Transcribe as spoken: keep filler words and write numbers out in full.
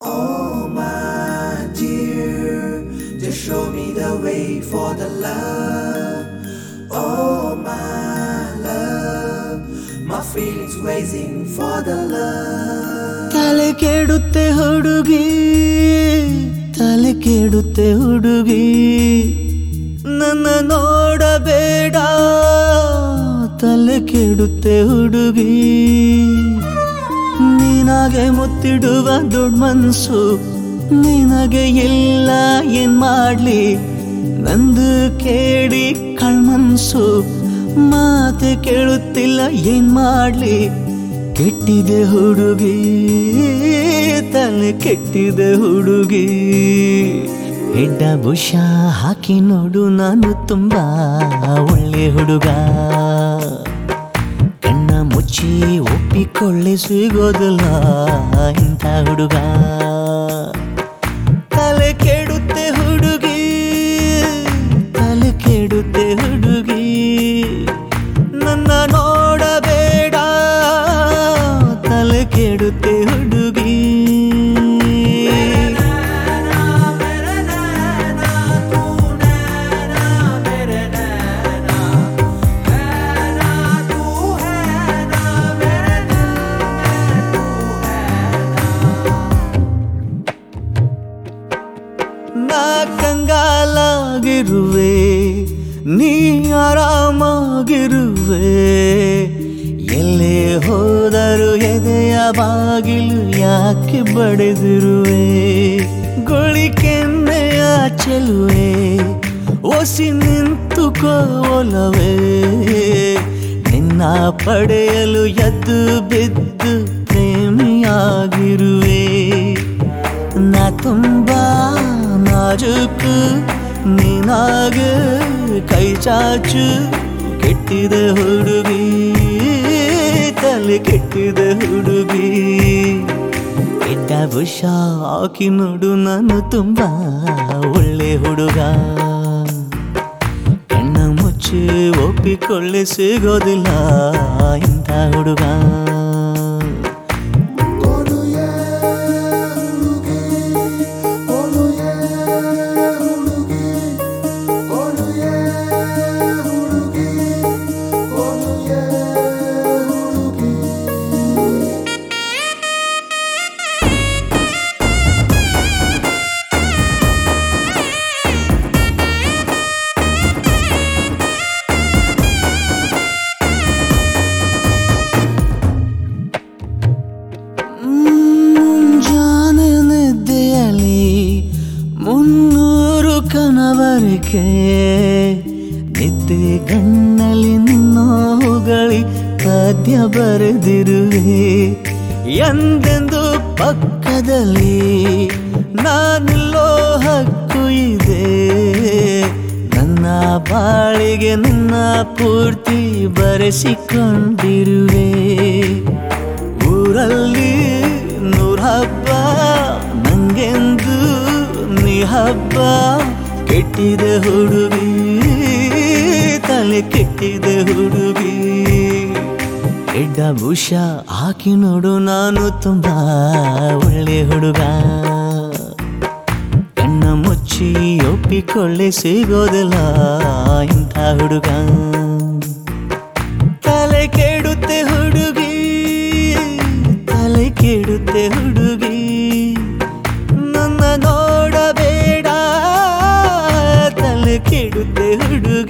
Oh my dear, just show me the way for the love. Oh my love, my feelings waiting for the love. ತಲೆ ಕೆಡುತ್ತೆ ಹುಡುಗಿ, ತಲೆ ಕೆಡುತ್ತೆ ಹುಡುಗಿ, ನನ್ನ ನೋಡಬೇಡ, ತಲೆ ಕೆಡುತ್ತೆ ಹುಡುಗಿ. ನಿನಗೆ ಮುತ್ತಿಡುವ ದೊಡ್ಡ ಮನಸ್ಸು ನಿನಗೆ ಇಲ್ಲ, ಏನ್ ಮಾಡ್ಲಿ ನಂದು ಕೇಳಿ ಕಳ್ಮನ್ಸು, ಮಾತೆ ಕೇಳುತ್ತಿಲ್ಲ ಏನ್ ಮಾಡ್ಲಿ. ಕೆಟ್ಟಿದೆ ಹುಡುಗಿ, ತಲೆ ಕೆಟ್ಟಿದೆ ಹುಡುಗಿ. ಹೆಡ್ಡ ಬುಷ ಹಾಕಿ ನೋಡು, ನಾನು ತುಂಬಾ ಒಳ್ಳೆ ಹುಡುಗ. ಕಣ್ಣ ಮುಚ್ಚಿ ಒಪ್ಪಿಕೊಳ್ಳೆ, ಸಿಗೋದಿಲ್ಲ ಇಂಥ ಹುಡುಗ. ತಲೆ ಕೆಡುತ್ತೆ ಹುಡುಗಿ, ತಲೆ ಕೆಡುತ್ತೆ ಹುಡುಗಿ, ನನ್ನ ನೋಡಬೇಡ, ತಲೆ ಕೆಡುತ್ತೆ ಹುಡುಗಿ. ನಾ ಕಂಗಾಲಾಗಿರುವೆ, ನೀ ಆರಾಮಾಗಿರುವೆ. ಎಲ್ಲೇ ಹೋದರು ಎದೆಯ ಬಾಗಿಲು ಯಾಕೆ ಬಡಿದಿರುವೆ. ಗುಳಿಕೆನ್ನೆಯ ಚೆಲುವೆ, ಒಸಿ ನಿಂತುಕೋಲವೇ. ನಿನ್ನ ಪಡೆಯಲು ಎದ್ದು ಬಿದ್ದು ಪ್ರೇಮಿಯಾಗಿರುವೆ. ನಾ ತುಂಬಾ ನಾಜೂಕು, ನೀನಾಗೆ ಕೈ ಚಾಚು. ಕೆಟ್ಟಿದೆ ಹುಡುಗಿ, ತಲೆ ಕೆಟ್ಟಿದೆ ಹುಡುಗಿ. ಕೆಟ್ಟ ಬುಷ ಹಾಕಿ ನೋಡು, ನಾನು ತುಂಬಾ ಒಳ್ಳೆ ಹುಡುಗ. ಕಣ್ಣ ಮುಚ್ಚಿ ಒಪ್ಪಿಕೊಳ್ಳೆ, ಸಿಗೋದಿಲ್ಲ ಇಂಥ ಹುಡುಗ. ಮುನ್ನೂರು ಕನವರಿಕೆ ನಿದ್ದೆ ಗಣ್ಣಲ್ಲಿ ನಿನ್ನ ಹೊಗಳಿ ಪದ್ಯ ಬರೆದಿರುವೆ. ಎಂದೆಂದು ಪಕ್ಕದಲ್ಲಿ ನಾನಿಲ್ಲೋ ಹಕ್ಕು ಇದೆ. ನನ್ನ ಬಾಳಿಗೆ ನಿನ್ನ ಪೂರ್ತಿ ಬರೆಸಿಕೊಂಡಿರುವೆ. ಊರಲ್ಲಿ ನೂರ ಹಬ್ಬ, ನಂಗೆಂದು ನೀ ಹಬ್ಬ. ಕೆಟ್ಟಿದೆ ಹುಡುಗಿ, ತಲೆ ಕೆಟ್ಟಿದೆ ಹುಡುಗಿ. ಎಡ್ಡ ಬುಷ ಹಾಕಿ ನೋಡು, ನಾನು ತುಂಬಾ ಒಳ್ಳೆ ಹುಡುಗ. ಕಣ್ಣ ಮುಚ್ಚಿ ಒಪ್ಪಿಕೊಳ್ಳೆ, ಸಿಗೋದಿಲ್ಲ ಇಂಥ ಹುಡುಗ. ತಲೆ ಕೆಡುತ್ತೆ ಹುಡುಗಿ, ತಲೆ ಕೆಡುತ್ತೆ ಹುಡುಗಿ, ನನ್ನ ನೋಡಬೇಡ, ತಲೆ ಕೆಡುತ್ತೆ ಹುಡುಗಿ.